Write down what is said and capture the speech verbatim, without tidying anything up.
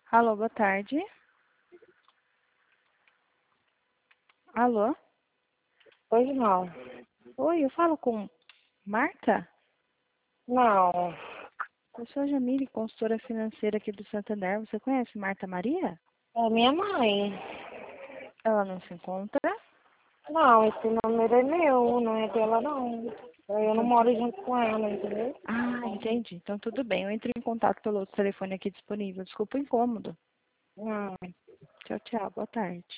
Alô, boa tarde. Alô? Pois não. Oi, eu falo com Marta? Não. Eu sou a Jamile, consultora financeira aqui do Santander. Você conhece Marta Maria? É minha mãe. Ela não se encontra? Não, esse número é meu, não é dela não. Eu não Então, moro junto com ela, entendeu? ah, entendi. Então tudo bem. Eu entro em contato pelo outro telefone aqui disponível. Desculpa o incômodo. Não. Tchau, tchau. Boa tarde.